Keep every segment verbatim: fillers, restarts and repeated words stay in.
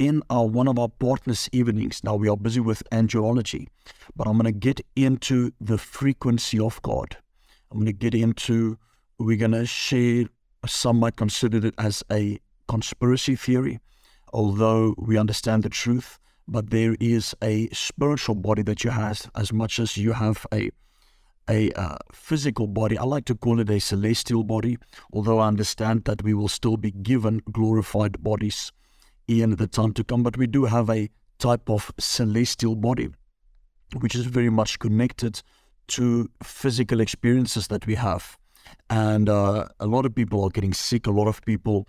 in our one of our partners' evenings. Now we are busy with angelology, but I'm going to get into the frequency of God. I'm going to get into, we're going to share, some might consider it as a conspiracy theory, although we understand the truth, but there is a spiritual body that you have as much as you have a a uh, physical body. I like to call it a celestial body, although I understand that we will still be given glorified bodies in the time to come, but we do have a type of celestial body, which is very much connected to physical experiences that we have. And uh, a lot of people are getting sick. A lot of people,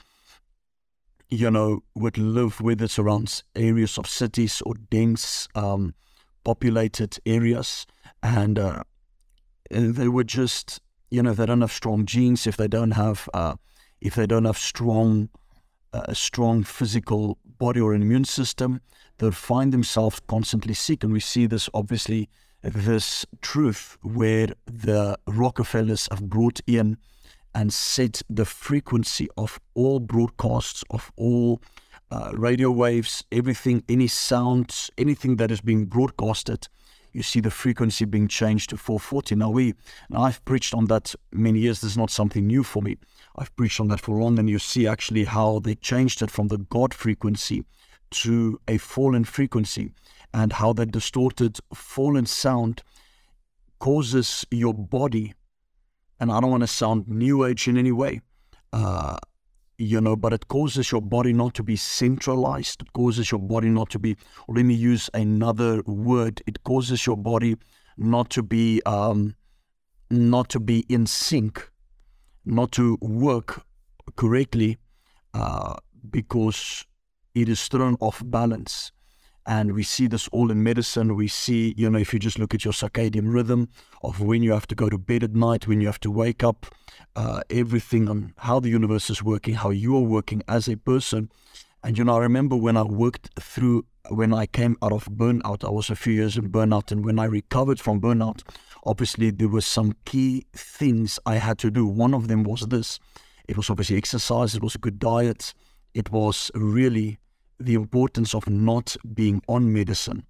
you know, would live with it around areas of cities or dense um, populated areas, and uh, they would just, you know, if they don't have strong genes, if they don't have, uh, if they don't have strong, uh, strong physical body or an immune system, they would find themselves constantly sick. And we see this, obviously, this truth where the Rockefellers have brought in and set the frequency of all broadcasts, of all uh, radio waves, everything, any sounds, anything that is being broadcasted. You see the frequency being changed to four forty. Now, we, now I've preached on that many years. This is not something new for me. I've preached on that for long, and you see actually how they changed it from the God frequency to a fallen frequency, and how that distorted fallen sound causes your body, and I don't want to sound new age in any way, uh, you know, but it causes your body not to be centralized. It causes your body not to be, or let me use another word, it causes your body not to be, um, not to be in sync, not to work correctly, uh, because it is thrown off balance. And we see this all in medicine. We see, you know, if you just look at your circadian rhythm of when you have to go to bed at night, when you have to wake up, uh, everything on how the universe is working, how you are working as a person. And, you know, I remember when I worked through, when I came out of burnout, I was a few years in burnout. And when I recovered from burnout, obviously there were some key things I had to do. One of them was this. It was obviously exercise. It was a good diet. It was really the importance of not being on medicine,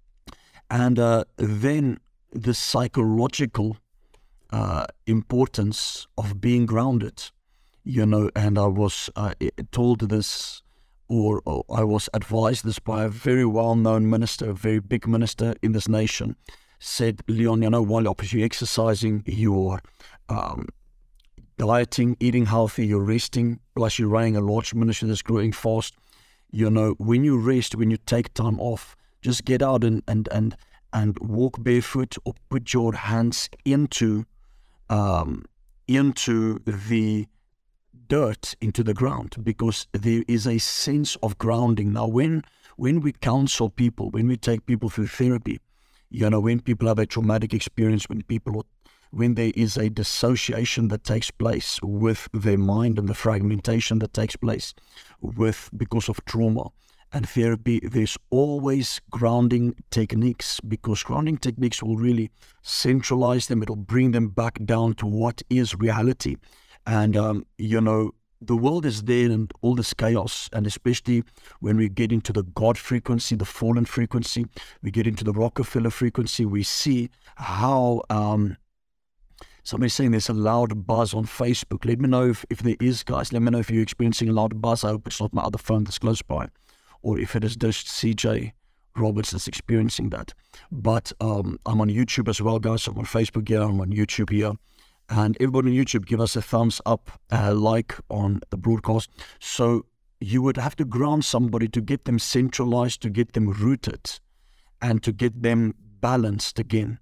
and uh, then the psychological uh, importance of being grounded, you know. And I was uh, told this, or, or I was advised this by a very well-known minister, a very big minister in this nation, said, Leon, you know, while you're exercising, you're um, dieting, eating healthy, you're resting, plus you're running a large ministry that's growing fast. You know, when you rest, when you take time off, just get out and and and, and walk barefoot, or put your hands into um, into the dirt, into the ground, because there is a sense of grounding. Now, when when we counsel people, when we take people through therapy, you know, when people have a traumatic experience, when people when there is a dissociation that takes place with their mind and the fragmentation that takes place with because of trauma and therapy, there's always grounding techniques, because grounding techniques will really centralize them. It'll bring them back down to what is reality. And, um, you know, the world is there and all this chaos, and especially when we get into the God frequency, the fallen frequency, we get into the Rockefeller frequency, we see how... Um, Somebody's saying there's a loud buzz on Facebook. Let me know if, if there is, guys. Let me know if you're experiencing a loud buzz. I hope it's not my other phone that's close by, or if it is just C J Roberts that's experiencing that. But um, I'm on YouTube as well, guys. I'm on Facebook here. I'm on YouTube here. And everybody on YouTube, give us a thumbs up, uh, like on the broadcast. So you would have to ground somebody to get them centralized, to get them rooted, and to get them balanced again.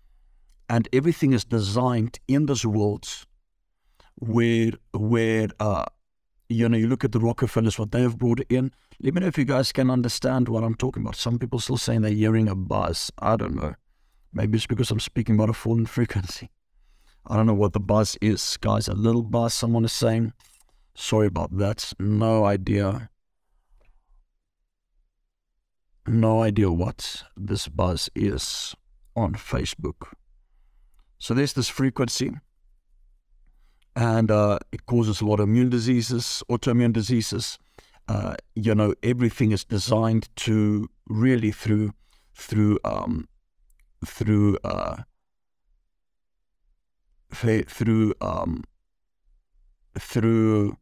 And everything is designed in this world where, where uh, you know, you look at the Rockefellers, what they have brought in. Let me know if you guys can understand what I'm talking about. Some people still saying they're hearing a buzz. I don't know. Maybe it's because I'm speaking about a fallen frequency. I don't know what the buzz is, guys. A little buzz, someone is saying. Sorry about that. No idea. No idea what this buzz is on Facebook. So there's this frequency, and uh, it causes a lot of immune diseases, autoimmune diseases, uh, you know, everything is designed to really through, through, um, through, uh, through, um, through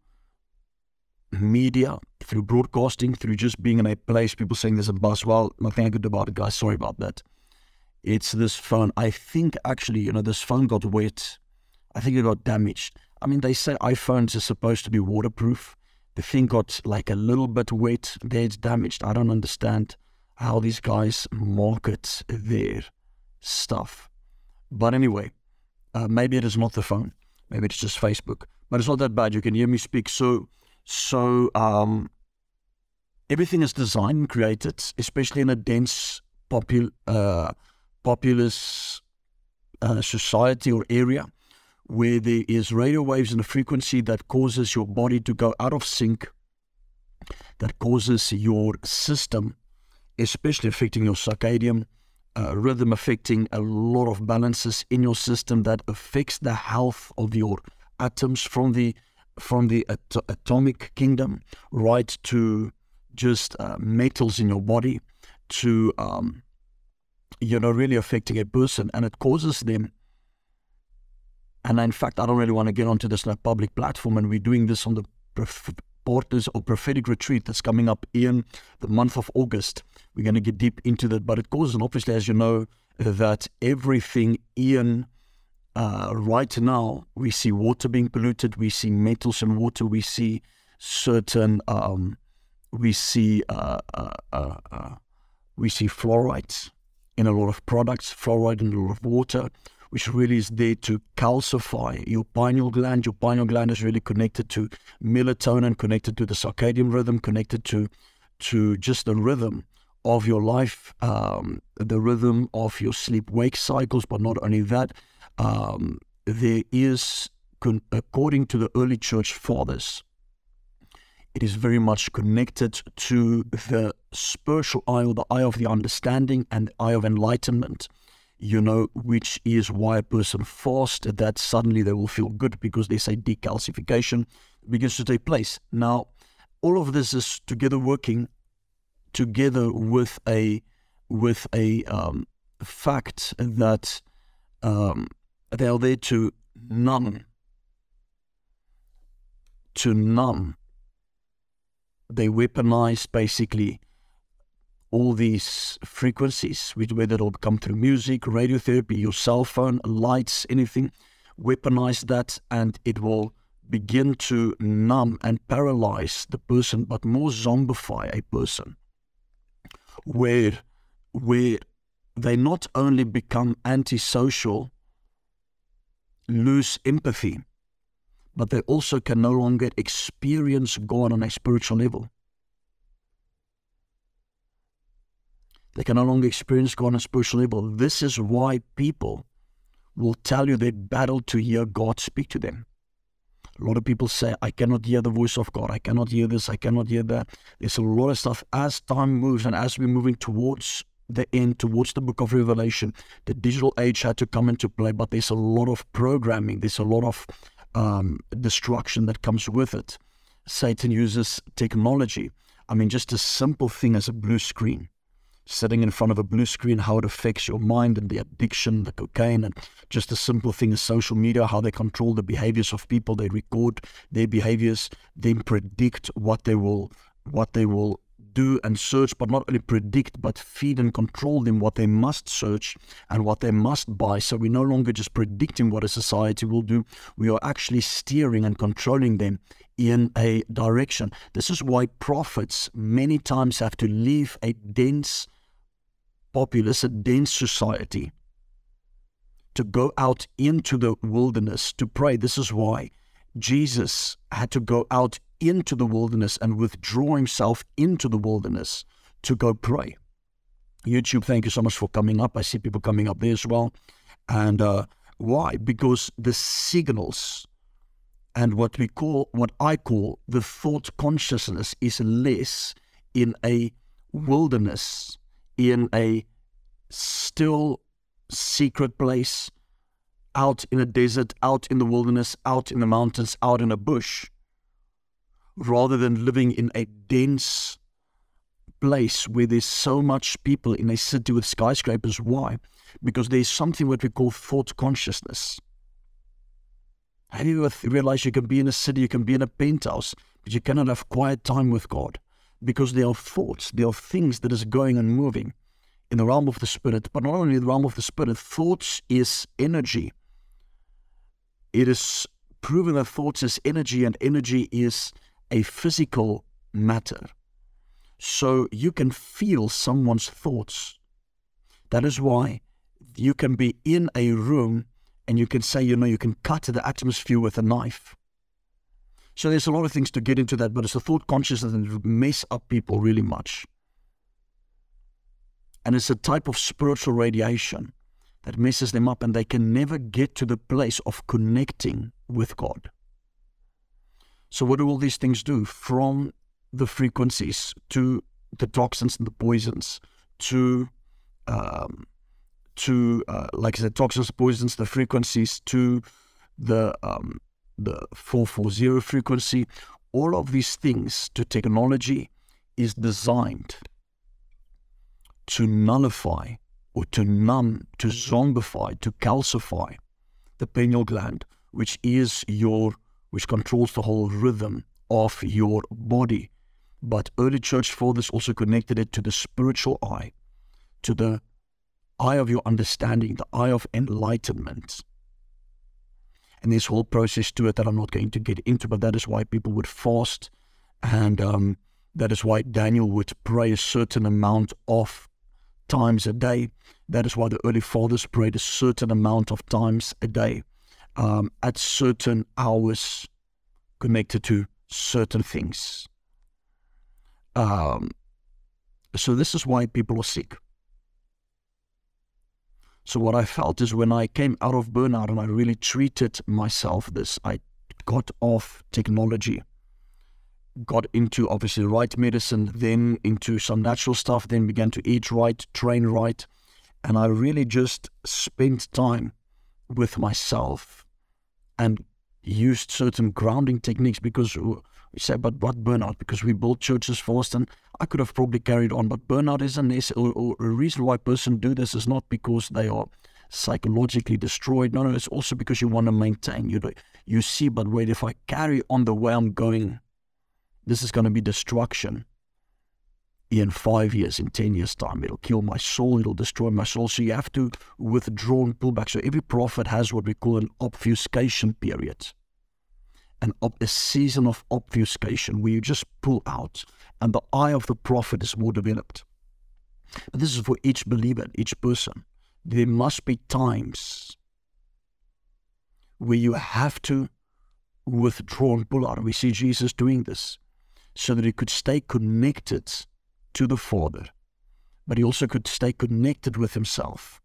media, through broadcasting, through just being in a place, people saying there's a buzz. Well, nothing I could do about it, guys. Sorry about that. It's this phone. I think actually, you know, this phone got wet. I think it got damaged. I mean, they say iPhones are supposed to be waterproof. The thing got like a little bit wet. There it's damaged. I don't understand how these guys market their stuff. But anyway, uh, maybe it is not the phone. Maybe it's just Facebook. But it's not that bad. You can hear me speak. So, so um, everything is designed and created, especially in a dense popul uh, populous uh, society or area, where there is radio waves and a frequency that causes your body to go out of sync, that causes your system, especially affecting your circadian uh, rhythm, affecting a lot of balances in your system, that affects the health of your atoms from the from the at atomic kingdom right to just uh, metals in your body, to um, you know, really affecting a person, and it causes them. And in fact, I don't really want to get onto this on a public platform, and we're doing this on the Partners or Prophetic Retreat that's coming up in the month of August. We're going to get deep into that, but it causes, and obviously, as you know, that everything in uh, right now, we see water being polluted, we see metals in water, we see certain, um, we see, uh, uh, uh, uh, we see fluorides in a lot of products, fluoride in a lot of water, which really is there to calcify your pineal gland. Your pineal gland is really connected to melatonin, connected to the circadian rhythm, connected to to just the rhythm of your life, um, the rhythm of your sleep-wake cycles. But not only that, um, there is, according to the early church fathers, it is very much connected to the spiritual eye, or the eye of the understanding and the eye of enlightenment, you know, which is why a person fasts, that suddenly they will feel good, because they say decalcification begins to take place. Now, all of this is together working together with a with a um, fact that um, they are there to numb, to numb. They weaponize basically all these frequencies, whether it'll come through music, radiotherapy, your cell phone, lights, anything, weaponize that, and it will begin to numb and paralyze the person, but more zombify a person, where, where they not only become antisocial, lose empathy, but they also can no longer experience God on a spiritual level. They can no longer experience God on a spiritual level. This is why people will tell you they battle to hear God speak to them. A lot of people say, I cannot hear the voice of God. I cannot hear this. I cannot hear that. There's a lot of stuff. As time moves and as we're moving towards the end, towards the book of Revelation, the digital age had to come into play, but there's a lot of programming. There's a lot of um, destruction that comes with it. Satan uses technology. I mean, just a simple thing as a blue screen. Sitting in front of a blue screen, how it affects your mind, and the addiction, the cocaine, and just a simple thing as social media, how they control the behaviors of people. They record their behaviors, then predict what they will, what they will do and search, but not only predict, but feed and control them what they must search and what they must buy. So we're no longer just predicting what a society will do. We are actually steering and controlling them in a direction. This is why prophets many times have to leave a dense populace, a dense society, to go out into the wilderness to pray. This is why Jesus had to go out into the wilderness and withdraw himself into the wilderness to go pray. YouTube, thank you so much for coming up. I see people coming up there as well. And uh, why? Because the signals and what we call, what I call the thought consciousness is less in a wilderness, in a still secret place, out in a desert, out in the wilderness, out in the mountains, out in a bush, rather than living in a dense place where there's so much people in a city with skyscrapers. Why? Because there's something what we call thought consciousness. Have you ever realized you can be in a city, you can be in a penthouse, but you cannot have quiet time with God? Because there are thoughts, there are things that is going and moving in the realm of the Spirit. But not only the realm of the Spirit, thoughts is energy. It is proven that thoughts is energy, and energy is a physical matter. So you can feel someone's thoughts. That is why you can be in a room and you can say, you know, you can cut the atmosphere with a knife. So there's a lot of things to get into that, but it's a thought consciousness that mess up people really much. And it's a type of spiritual radiation that messes them up, and they can never get to the place of connecting with God. So what do all these things do? From the frequencies to the toxins and the poisons, to um, to uh, like I said, toxins, poisons, the frequencies, to the um, the four forty frequency. All of these things to technology is designed to nullify or to numb, to zombify, to calcify the pineal gland, which is your, which controls the whole rhythm of your body. But early church fathers also connected it to the spiritual eye, to the eye of your understanding, the eye of enlightenment. And this whole process to it that I'm not going to get into, but that is why people would fast, and um, that is why Daniel would pray a certain amount of times a day. That is why the early fathers prayed a certain amount of times a day, um, at certain hours, connected to certain things. Um, so this is why people are sick. So what I felt is when I came out of burnout and I really treated myself this, I got off technology, got into obviously right medicine, then into some natural stuff, then began to eat right, train right, and I really just spent time with myself and used certain grounding techniques. Because we say, but what burnout? Because we built churches fast, and I could have probably carried on, but burnout isn't necessarily, or, or a reason why a person do this is not because they are psychologically destroyed. No, no, it's also because you want to maintain. You, you see, but wait, if I carry on the way I'm going, this is going to be destruction. In five years, in ten years' time, it'll kill my soul, it'll destroy my soul. So you have to withdraw and pull back. So every prophet has what we call an obfuscation period. An op- a season of obfuscation where you just pull out, and the eye of the prophet is more developed. But this is for each believer, each person. There must be times where you have to withdraw and pull out. And we see Jesus doing this so that he could stay connected to the Father, but he also could stay connected with himself.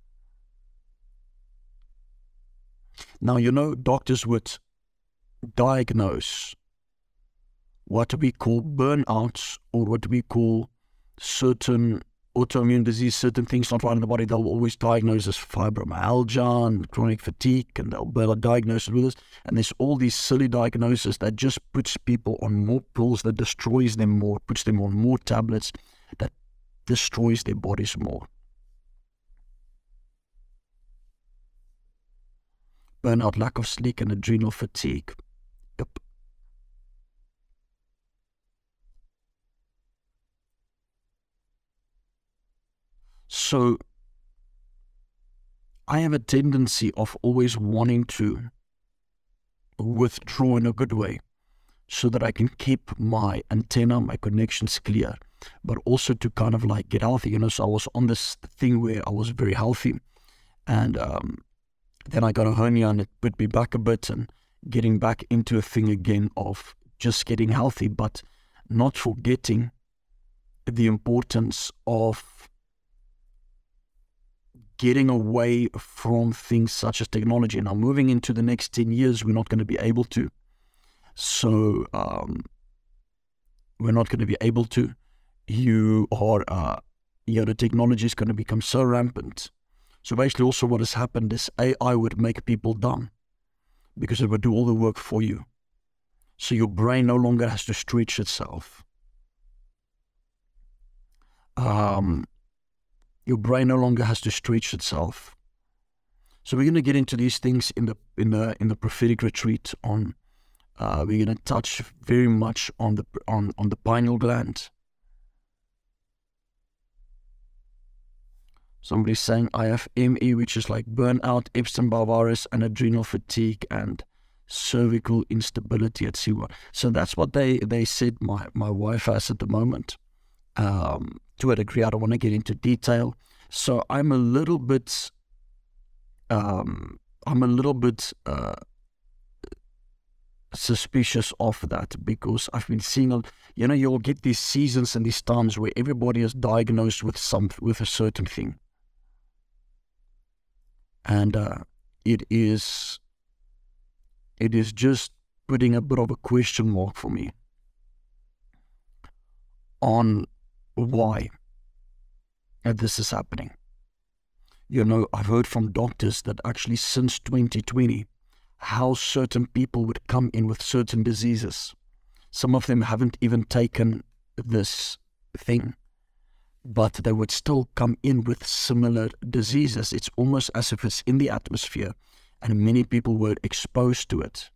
Now, you know, doctors would diagnose what we call burnouts, or what we call certain autoimmune disease, certain things not right in the body. They'll always diagnose as fibromyalgia and chronic fatigue, and they'll, they'll diagnose it with this. And there's all these silly diagnoses that just puts people on more pills, that destroys them more, puts them on more tablets, that destroys their bodies more. Burnout, lack of sleep, and adrenal fatigue. Yep. So, I have a tendency of always wanting to withdraw in a good way so that I can keep my antenna, my connections clear, but also to kind of like get healthy. You know, so I was on this thing where I was very healthy, and um, then I got a hernia and it put me back a bit, and getting back into a thing again of just getting healthy, but not forgetting the importance of getting away from things such as technology. Now, moving into the next ten years, we're not going to be able to. So, um, we're not going to be able to. You are, uh, you know, the technology is going to become so rampant. So basically also what has happened is A I would make people dumb because it would do all the work for you. So your brain no longer has to stretch itself. Um, your brain no longer has to stretch itself. So we're going to get into these things in the in the in the prophetic retreat. On uh, we're going to touch very much on the on on the pineal gland. Somebody's saying I have M E, which is like burnout, Epstein-Barr virus, and adrenal fatigue, and cervical instability at C one. So that's what they they said my my wife has at the moment. Um, to a degree, I don't want to get into detail. So I'm a little bit. Um, I'm a little bit uh, suspicious of that, because I've been seeing, you know, you'll get these seasons and these times where everybody is diagnosed with some with a certain thing, and uh, it is it is just putting a bit of a question mark for me on why this is happening. You know, I've heard from doctors that actually since twenty twenty, how certain people would come in with certain diseases. Some of them haven't even taken this thing, but they would still come in with similar diseases. It's almost as if it's in the atmosphere, and many people were exposed to it.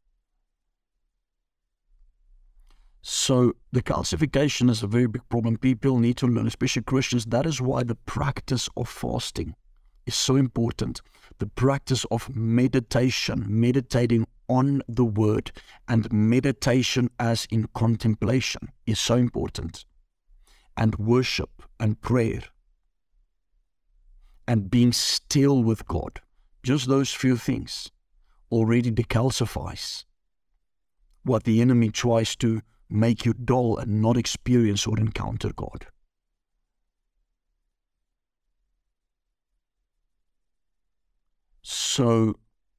So the calcification is a very big problem. People need to learn, especially Christians. That is why the practice of fasting is so important. The practice of meditation, meditating on the word, and meditation as in contemplation is so important. And worship and prayer and being still with God. Just those few things already decalcifies what the enemy tries to make you dull and not experience or encounter God. So,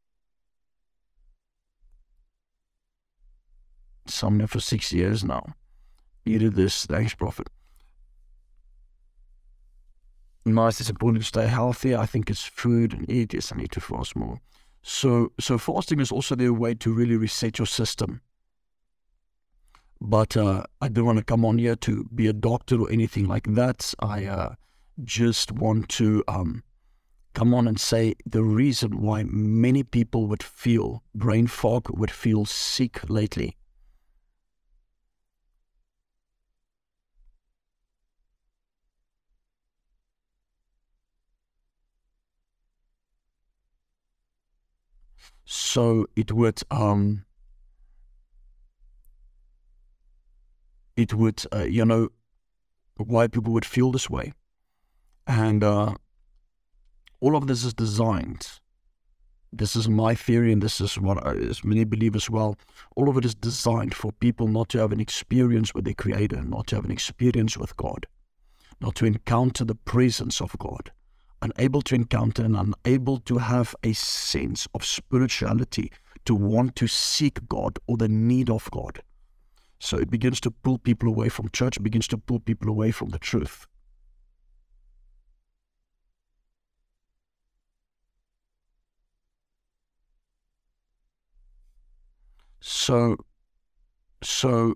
some there for six years now. You did this, thanks, Prophet. Nice, it's important to stay healthy. I think it's food and eat. Yes, I need to fast more. So, so fasting is also their way to really reset your system. But uh, I don't want to come on here to be a doctor or anything like that. I uh, just want to um, come on and say the reason why many people would feel brain fog, would feel sick lately. So it would, um, it would, uh, you know, why people would feel this way. And uh, all of this is designed. This is my theory, and this is what I, as many believe as well. All of it is designed for people not to have an experience with their Creator, not to have an experience with God, not to encounter the presence of God, unable to encounter and unable to have a sense of spirituality, to want to seek God or the need of God. So it begins to pull people away from church, begins to pull people away from the truth. So, so,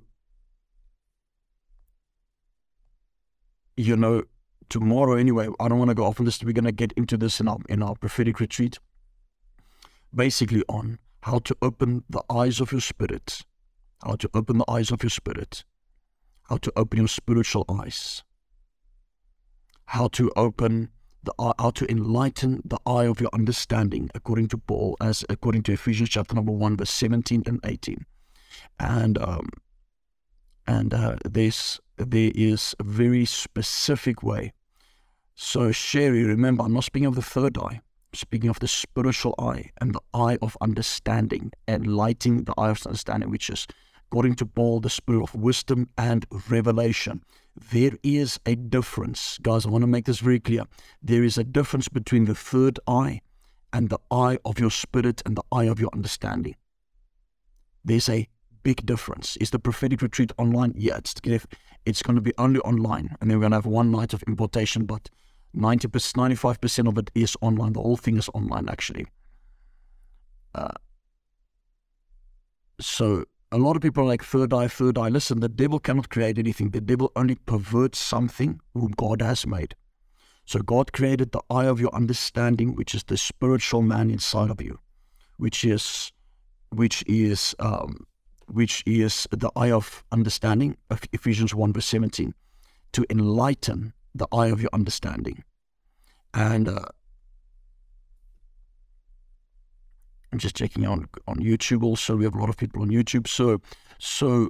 you know, tomorrow anyway, I don't want to go off on this. We're going to get into this in our, in our prophetic retreat. Basically on how to open the eyes of your spirit. How to open the eyes of your spirit. How to open your spiritual eyes. How to open the eye, how to enlighten the eye of your understanding, according to Paul, as according to Ephesians chapter number one, verse seventeen and eighteen. And um, and uh, this there is a very specific way. So Sherry, remember, I'm not speaking of the third eye. I'm speaking of the spiritual eye and the eye of understanding, enlightening the eye of understanding, which is, according to Paul, the spirit of wisdom and revelation. There is a difference. Guys, I want to make this very clear. There is a difference between the third eye and the eye of your spirit and the eye of your understanding. There's a big difference. Is the prophetic retreat online? Yeah, it's, it's going to be only online. And then we're going to have one night of importation, but ninety percent, ninety-five percent of it is online. The whole thing is online, actually. Uh, so... a lot of people are like, third eye, third eye. Listen, the devil cannot create anything. The devil only perverts something whom God has made. So God created the eye of your understanding, which is the spiritual man inside of you, which is, which is, um, which is the eye of understanding of Ephesians one verse seventeen, to enlighten the eye of your understanding. And uh, I'm just checking out on YouTube also. We have a lot of people on YouTube. So, so,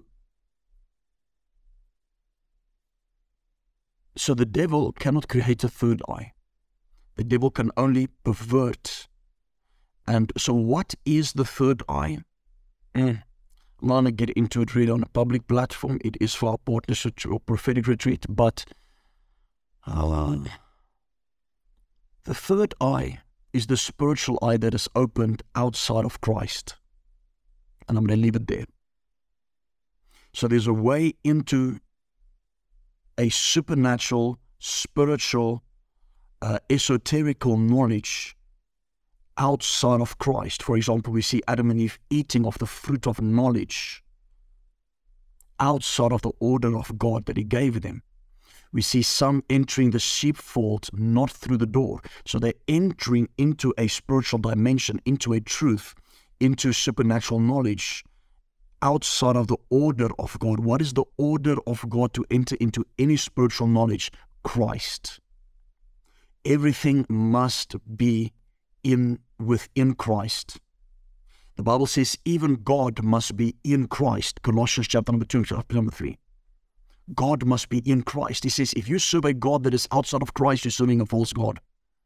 so the devil cannot create a third eye. The devil can only pervert. And so what is the third eye? Mm. I'm not going to get into it really on a public platform. It is for our partnership or prophetic retreat. But uh, the third eye is the spiritual eye that is opened outside of Christ. And I'm going to leave it there. So there's a way into a supernatural, spiritual, uh, esoterical knowledge outside of Christ. For example, we see Adam and Eve eating of the fruit of knowledge outside of the order of God that He gave them. We see some entering the sheepfold not through the door. So they're entering into a spiritual dimension, into a truth, into supernatural knowledge outside of the order of God. What is the order of God to enter into any spiritual knowledge? Christ. Everything must be in within Christ. The Bible says even God must be in Christ. Colossians chapter number two, chapter number three. God must be in Christ. He says, if you serve a God that is outside of Christ, you're serving a false God.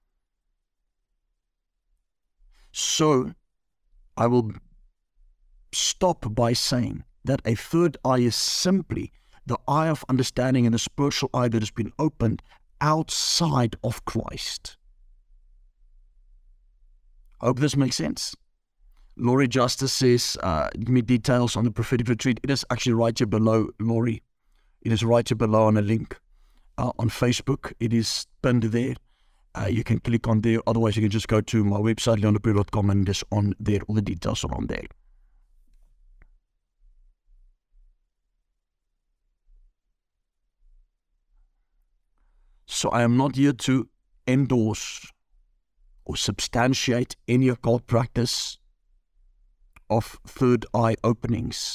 So, I will stop by saying that a third eye is simply the eye of understanding and the spiritual eye that has been opened outside of Christ. I hope this makes sense. Laurie Justice says, uh, give me details on the prophetic retreat. It is actually right here below, Laurie. It is right here below on a link uh, on Facebook. It is pinned there. Uh, you can click on there. Otherwise, you can just go to my website, leon de Pre dot com, and just on there. All the details are on there. So I am not here to endorse or substantiate any occult practice of third eye openings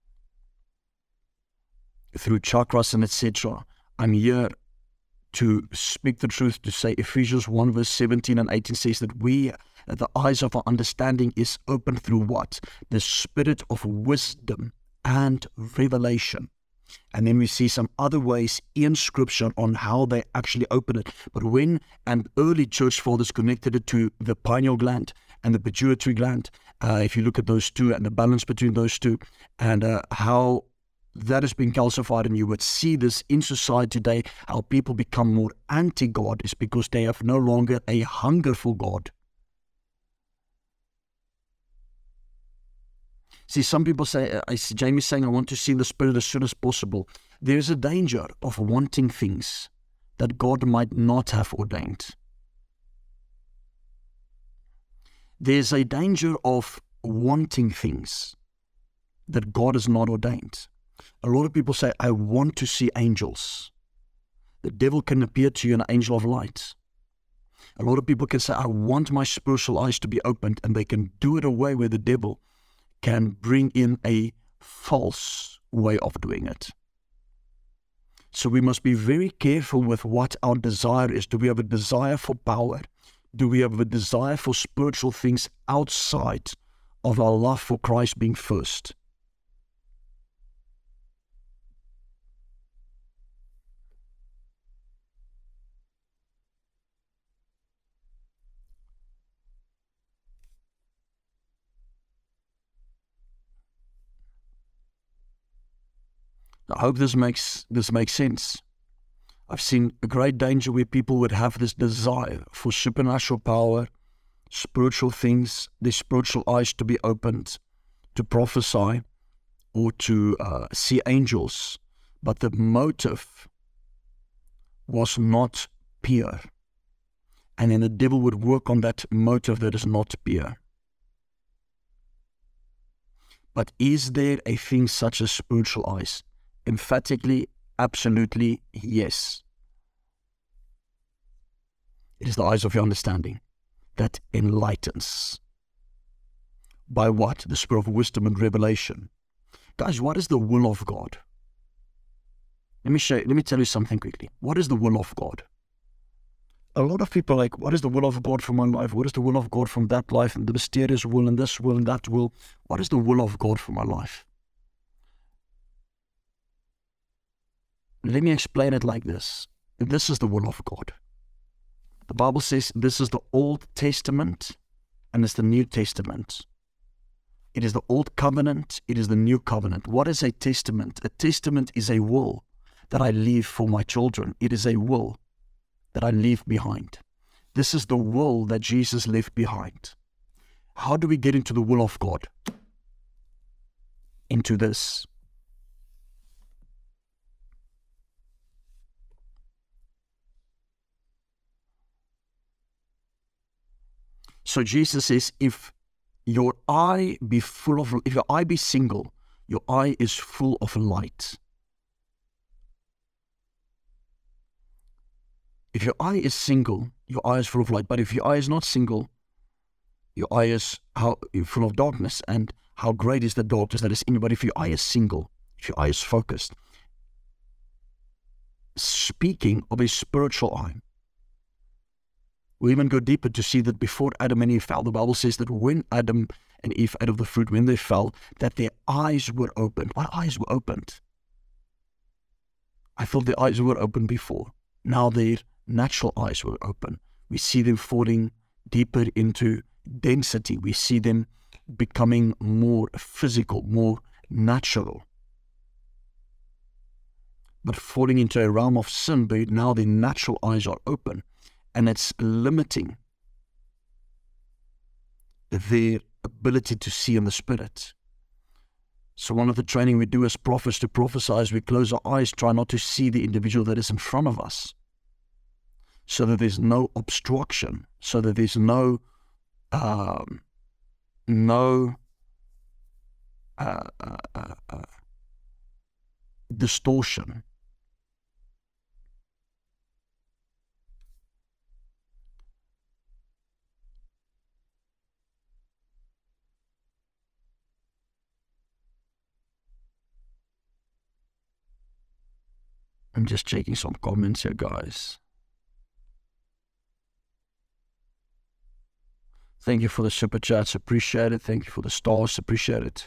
through chakras and et cetera. I'm here to speak the truth, to say Ephesians one verse seventeen and eighteen says that we, the eyes of our understanding is opened through what? The spirit of wisdom and revelation. And then we see some other ways in Scripture on how they actually open it. But when and early church fathers connected it to the pineal gland and the pituitary gland, uh, if you look at those two and the balance between those two, and uh, how that has been calcified, and you would see this in society today, how people become more anti-God is because they have no longer a hunger for God. See, some people say, I see Jamie saying, I want to see the Spirit as soon as possible. There is a danger of wanting things that God might not have ordained. There's a danger of wanting things that God has not ordained. A lot of people say, I want to see angels. The devil can appear to you an angel of light. A lot of people can say, I want my spiritual eyes to be opened, and they can do it away where the devil can bring in a false way of doing it. So we must be very careful with what our desire is. Do we have a desire for power? Do we have a desire for spiritual things outside of our love for Christ being first? I hope this makes this makes sense. I've seen a great danger where people would have this desire for supernatural power, spiritual things, their spiritual eyes to be opened, to prophesy, or to uh, see angels, but the motive was not pure. And then the devil would work on that motive that is not pure. But is there a thing such as spiritual eyes? Emphatically, absolutely, yes. It is the eyes of your understanding that enlightens. By what? The spirit of wisdom and revelation. Guys, what is the will of God? Let me show you, let me tell you something quickly. What is the will of God? A lot of people are like, what is the will of God for my life? What is the will of God from that life? And the mysterious will and this will and that will. What is the will of God for my life? Let me explain it like this. This is the will of God. The Bible says this is the Old Testament and it's the New Testament. It is the Old Covenant, it is the New Covenant. What is a testament? A testament is a will that I leave for my children. It is a will that I leave behind. This is the will that Jesus left behind. How do we get into the will of God? Into this. So Jesus says, if your eye be full of, if your eye be single, your eye is full of light. If your eye is single, your eye is full of light. But if your eye is not single, your eye is how, full of darkness. And how great is the darkness that is in you. But if your eye is single, if your eye is focused, speaking of a spiritual eye, we even go deeper to see that before Adam and Eve fell, the Bible says that when Adam and Eve ate of the fruit, when they fell, that their eyes were opened. What eyes were opened? I thought their eyes were open before. Now their natural eyes were open. We see them falling deeper into density. We see them becoming more physical, more natural. But falling into a realm of sin, but now the natural eyes are open. And it's limiting their ability to see in the Spirit. So one of the training we do as prophets to prophesy is we close our eyes, try not to see the individual that is in front of us, so that there's no obstruction, so that there's no um, no uh, uh, uh, uh, distortion. I'm just checking some comments here, guys. Thank you for the super chats, appreciate it. Thank you for the stars, appreciate it.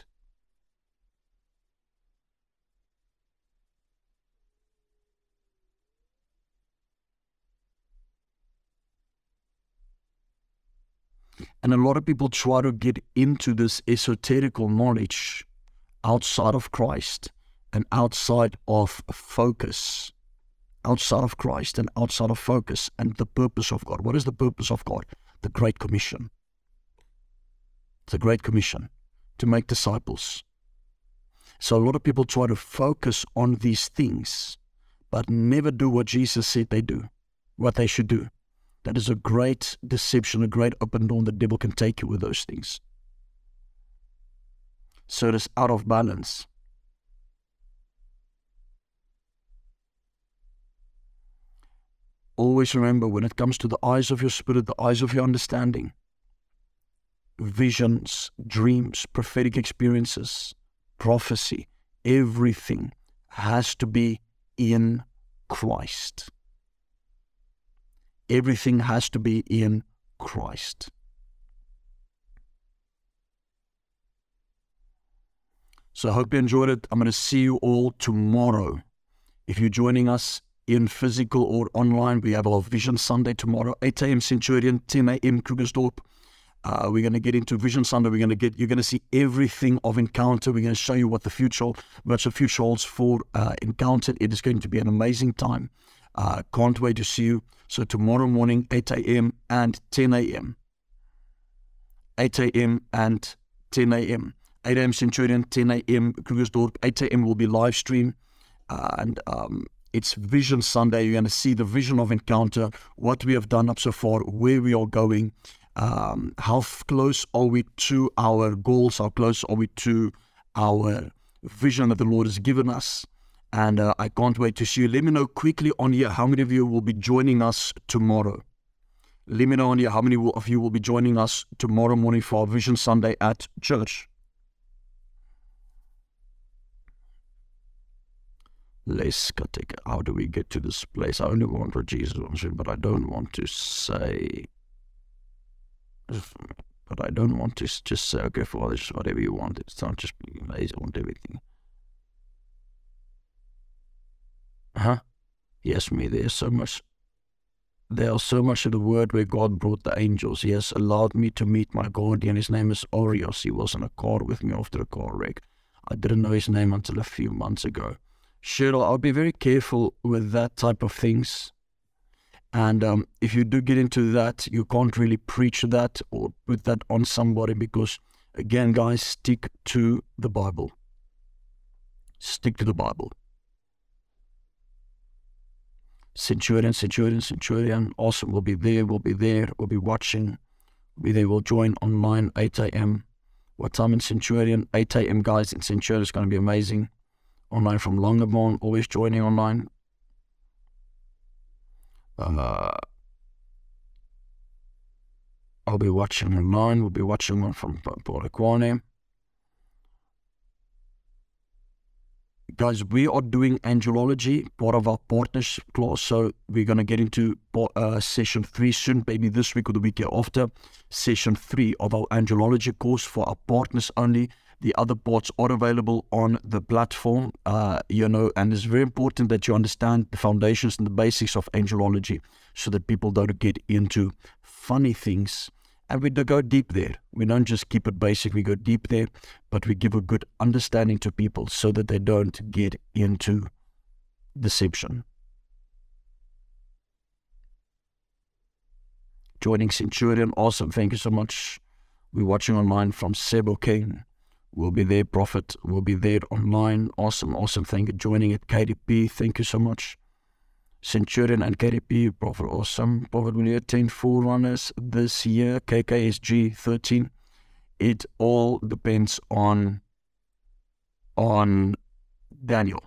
And a lot of people try to get into this esoterical knowledge outside of Christ and outside of focus. Outside of Christ and outside of focus and the purpose of God. What is the purpose of God? The Great Commission. The Great Commission to make disciples. So a lot of people try to focus on these things, but never do what Jesus said they do, what they should do. That is a great deception, a great open door. The devil can take you with those things. So it is out of balance. Always remember, when it comes to the eyes of your spirit, the eyes of your understanding, visions, dreams, prophetic experiences, prophecy, everything has to be in Christ. Everything has to be in Christ. So I hope you enjoyed it. I'm going to see you all tomorrow. If you're joining us in physical or online, we have our Vision Sunday tomorrow, eight a.m. Centurion, ten a.m. Krugersdorp. Uh, we're going to get into Vision Sunday. We're going to get, you're going to see everything of Encounter. We're going to show you what the future, what the future holds for uh, Encounter. It is going to be an amazing time. Uh, can't wait to see you. So tomorrow morning, eight a.m. and ten a.m. eight a.m. and ten a.m. eight a.m. Centurion, ten a.m. Krugersdorp. eight a.m. will be live stream. Uh, and um, it's Vision Sunday. You're going to see the vision of Encounter, what we have done up so far, where we are going, um, how close are we to our goals, how close are we to our vision that the Lord has given us. And uh, I can't wait to see you. Let me know quickly on here how many of you will be joining us tomorrow. Let me know on here how many of you will be joining us tomorrow morning for our Vision Sunday at church. Let's take it. How do we get to this place? I only want what Jesus wants, but I don't want to say. But I don't want to just say, okay, Father, just whatever you want. It's not just being lazy. I want everything. Huh? Yes, me. There's so much. There are so much of the word where God brought the angels. He has allowed me to meet my guardian. His name is Orios. He was in a car with me after a car wreck. I didn't know his name until a few months ago. Cheryl, I'll be very careful with that type of things. And um, if you do get into that, you can't really preach that or put that on somebody because, again, guys, stick to the Bible. Stick to the Bible. Centurion, Centurion, Centurion. Awesome. We'll be there. We'll be there. We'll be watching. We'll be there. We'll join online eight a.m. What time in Centurion? eight a.m. guys in Centurion. It's going to be amazing. Online from Longbourn. Always joining online. Uh, I'll be watching online. We'll be watching one from Polokwane. Guys, we are doing angelology, part of our partnership class. So we're going to get into uh, session three soon, maybe this week or the week after. Session three of our angelology course for our partners only. The other parts are available on the platform, uh, you know, and it's very important that you understand the foundations and the basics of angelology so that people don't get into funny things. And we do go deep there. We don't just keep it basic, we go deep there, but we give a good understanding to people so that they don't get into deception. Joining Centurion, awesome, thank you so much. We're watching online from Sebo King. We'll be there, Prophet. We'll be there online. Awesome, awesome. Thank you. Joining at K D P. Thank you so much. Centurion and K D P. Prophet, awesome. Prophet, will you attend Forerunners this year? K K S G thirteen. It all depends on, on Daniel.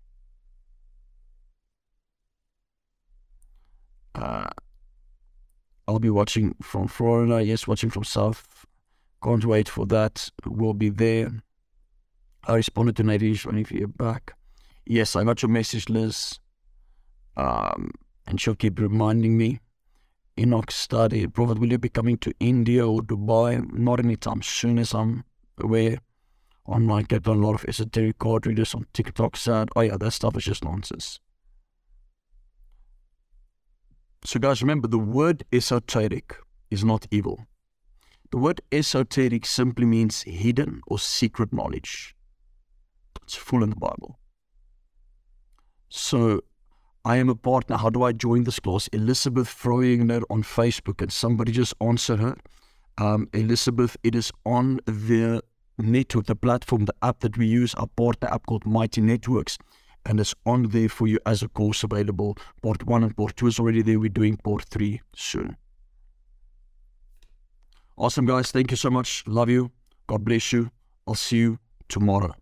Uh, I'll be watching from Florida. Yes, watching from South. Can't wait for that. We'll be there. I responded to Nadine when you're back. Yes, I got your message, Liz. Um, and she'll keep reminding me. Enoch study. Prophet, will you be coming to India or Dubai? Not anytime soon, as I'm aware. Online, get a lot of esoteric card readers on TikTok. Sad. Oh yeah, that stuff is just nonsense. So guys, remember, the word esoteric is not evil. The word esoteric simply means hidden or secret knowledge. It's full in the Bible. So, I am a partner. How do I join this class? Elizabeth Froyingner on Facebook, and somebody just answered her. Um, Elizabeth, it is on the network, the platform, the app that we use, our partner app called Mighty Networks. And it's on there for you as a course available. Part one and part two is already there. We're doing part three soon. Awesome, guys. Thank you so much. Love you. God bless you. I'll see you tomorrow.